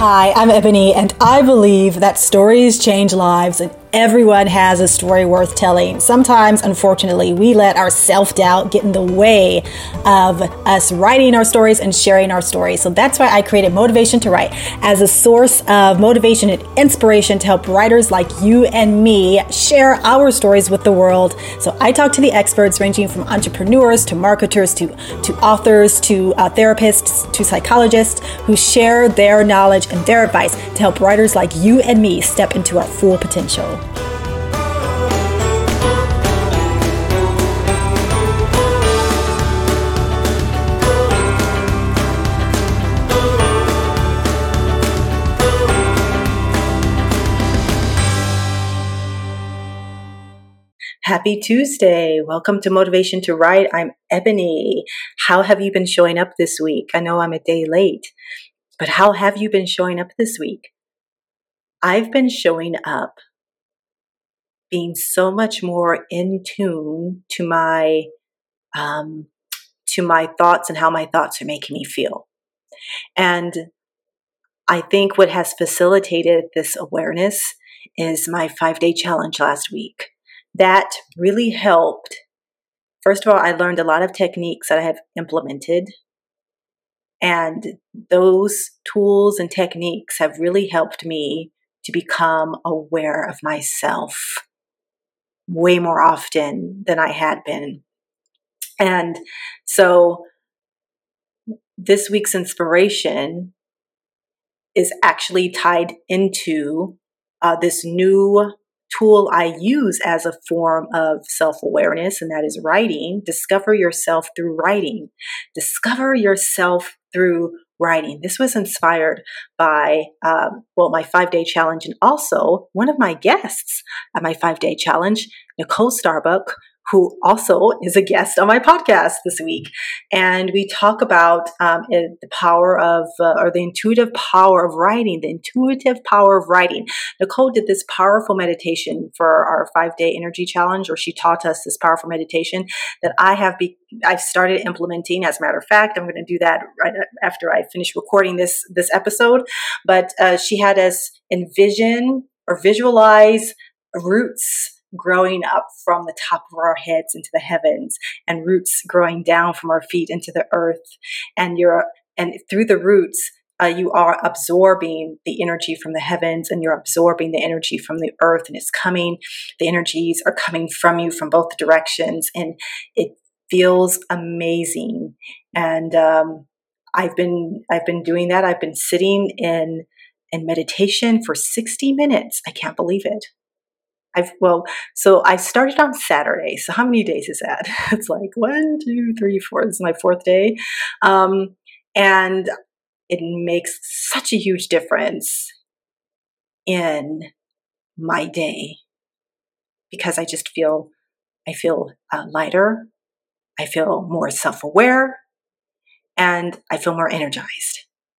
Hi, I'm Ebony, and I believe that stories change lives, and everyone has a story worth telling. Sometimes, unfortunately, we let our self-doubt get in the way of us writing our stories and sharing our stories. So that's why I created Motivation to Write as a source of motivation and inspiration to help writers like you and me share our stories with the world. So I talk to the experts ranging from entrepreneurs to marketers to authors to therapists to psychologists who share their knowledge and their advice to help writers like you and me step into our full potential. Happy Tuesday. Welcome to Motivation to Write. I'm Ebony. How have you been showing up this week? I know I'm a day late, but how have you been showing up this week? I've been showing up being so much more in tune to my thoughts and how my thoughts are making me feel. And I think what has facilitated this awareness is my 5-day challenge last week. That really helped. First of all, I learned a lot of techniques that I have implemented. And those tools and techniques have really helped me to become aware of myself way more often than I had been. And so this week's inspiration is actually tied into this new tool I use as a form of self-awareness, and that is writing. Discover yourself through writing. Discover yourself through writing. This was inspired by, my 5-day challenge, and also one of my guests at my 5-day challenge, Nicole Starbuck, who also is a guest on my podcast this week. And we talk about the power of, or the intuitive power of writing, the intuitive power of writing. Nicole did this powerful meditation for our 5-day energy challenge, or she taught us this powerful meditation that I've started implementing. As a matter of fact, I'm going to do that right after I finish recording this episode. But she had us envision or visualize roots growing up from the top of our heads into the heavens, and roots growing down from our feet into the earth. And through the roots, you are absorbing the energy from the heavens, and you're absorbing the energy from the earth, and the energies are coming from you from both directions, and it feels amazing. And I've been doing that. I've been sitting in meditation for 60 minutes. I can't believe it. So I started on Saturday. So how many days is that? It's like 1, 2, 3, 4. This is my 4th day. And it makes such a huge difference in my day because I feel lighter. I feel more self-aware, and I feel more energized.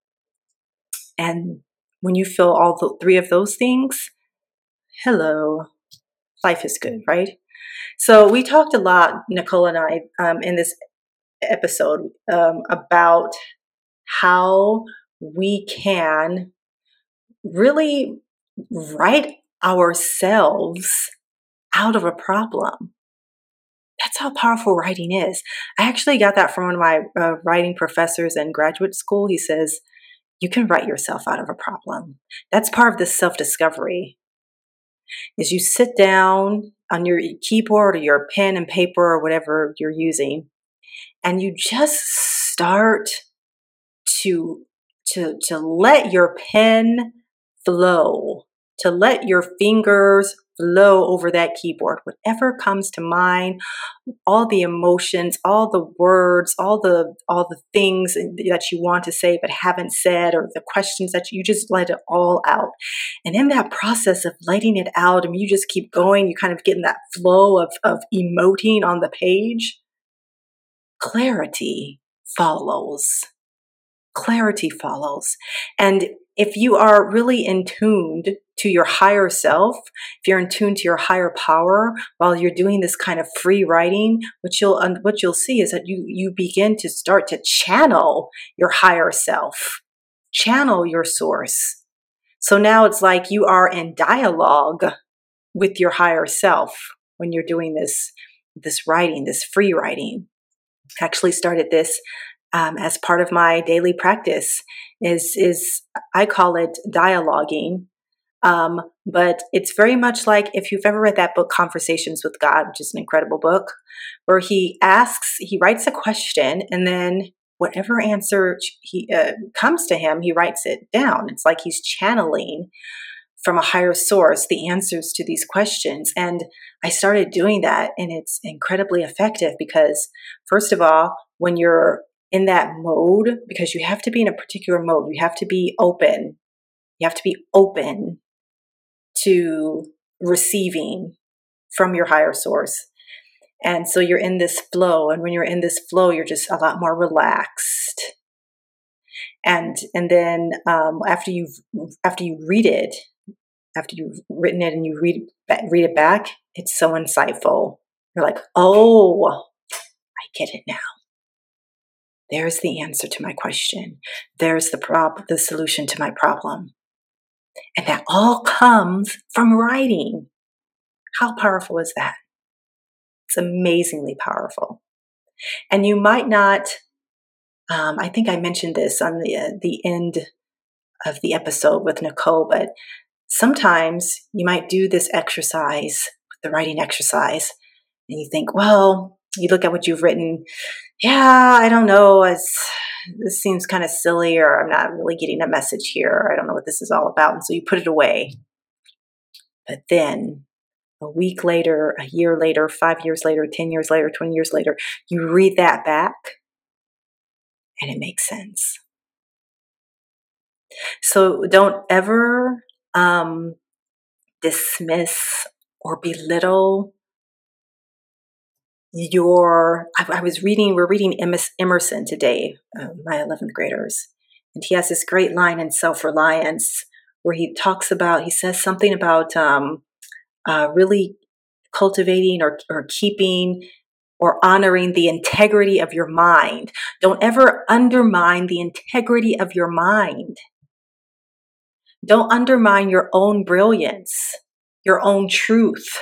And when you feel all the 3 of those things, hello. Life is good, right? So we talked a lot, Nicole and I, in this episode about how we can really write ourselves out of a problem. That's how powerful writing is. I actually got that from one of my writing professors in graduate school. He says, you can write yourself out of a problem. That's part of this self-discovery. Is you sit down on your keyboard or your pen and paper or whatever you're using, and you just start to let your pen flow, to let your fingers flow over that keyboard. Whatever comes to mind, all the emotions, all the words, all the things that you want to say but haven't said, or the questions that you just let it all out. And in that process of letting it out, and you just keep going, you kind of get in that flow of emoting on the page. Clarity follows. Clarity follows. And if you are really in tuned to your higher self, if you're in tune to your higher power while you're doing this kind of free writing, what you'll see is that you begin to start to channel your higher self. channel your source. So now it's like you are in dialogue with your higher self when you're doing this writing, this free writing. I actually started this as part of my daily practice. Is I call it dialoguing. But it's very much like if you've ever read that book, Conversations with God, which is an incredible book, where he writes a question, and then whatever answer he comes to him, he writes it down. It's like he's channeling from a higher source the answers to these questions. And I started doing that, and it's incredibly effective because, first of all, when you're in that mode, because you have to be in a particular mode, you have to be open. You have to be open to receiving from your higher source. And so you're in this flow. And when you're in this flow, you're just a lot more relaxed. And then after you read it, after you've written it and you read it back, it's so insightful. You're like, oh, I get it now. There's the answer to my question. There's the solution to my problem. And that all comes from writing. How powerful is that? It's amazingly powerful. And you might not, I think I mentioned this on the end of the episode with Nicole, but sometimes you might do this exercise, the writing exercise, and you think, well, you look at what you've written. Yeah, I don't know. This seems kind of silly, or I'm not really getting a message here. I don't know what this is all about. And so you put it away. But then a week later, a year later, 5 years later, 10 years later, 20 years later, you read that back and it makes sense. So don't ever dismiss or belittle we're reading Emerson today, my 11th graders. And he has this great line in Self-Reliance where he says something about really cultivating or keeping or honoring the integrity of your mind. Don't ever undermine the integrity of your mind. Don't undermine your own brilliance, your own truth.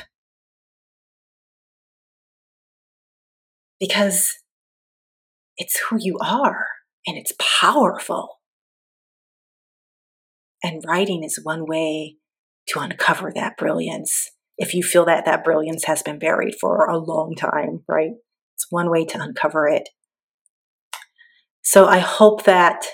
Because it's who you are, and it's powerful. And writing is one way to uncover that brilliance. If you feel that that brilliance has been buried for a long time, right? It's one way to uncover it. So I hope that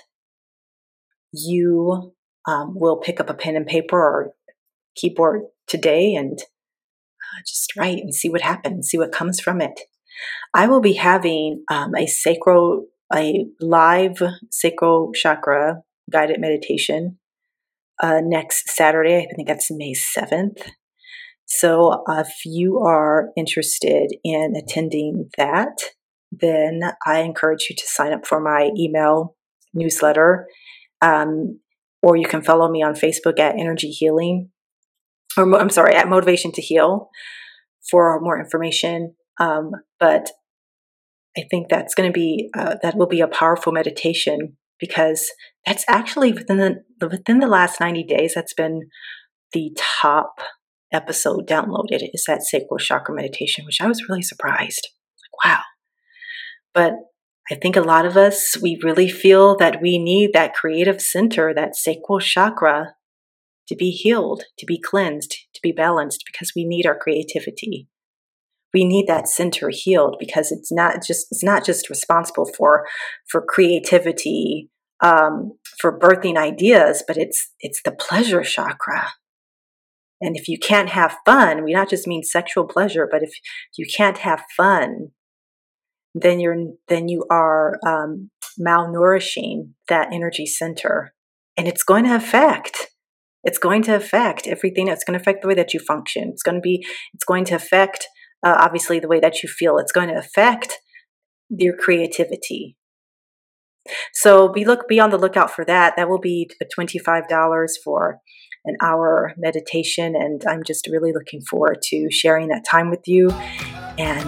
you will pick up a pen and paper or keyboard today and just write and see what happens, see what comes from it. I will be having a live sacral chakra guided meditation next Saturday. I think that's May 7th. So if you are interested in attending that, then I encourage you to sign up for my email newsletter, or you can follow me on Facebook at Energy Healing, at Motivation to Heal for more information. But I think that's going to be that will be a powerful meditation, because that's actually within the last 90 days, that's been the top episode downloaded, is that sacral chakra meditation, which I was really surprised. Like, wow. But I think a lot of us, we really feel that we need that creative center, that sacral chakra, to be healed, to be cleansed, to be balanced, because we need our creativity. We need that center healed, because it's not just responsible for creativity, for birthing ideas, but it's the pleasure chakra. And if you can't have fun, we not just mean sexual pleasure, but if you can't have fun, then you are malnourishing that energy center, and it's going to affect everything. It's going to affect the way that you function. It's going to affect obviously the way that you feel. It's going to affect your creativity. So be on the lookout for that. That will be $25 for an hour meditation, and I'm just really looking forward to sharing that time with you. And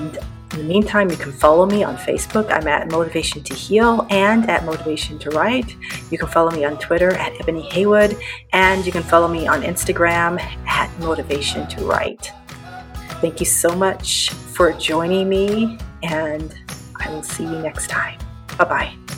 In the meantime, you can follow me on Facebook. I'm at Motivation to Heal and at Motivation to Write. You can follow me on Twitter at Ebony Haywood, and you can follow me on Instagram at Motivation to Write. Thank you so much for joining me, and I will see you next time. Bye-bye.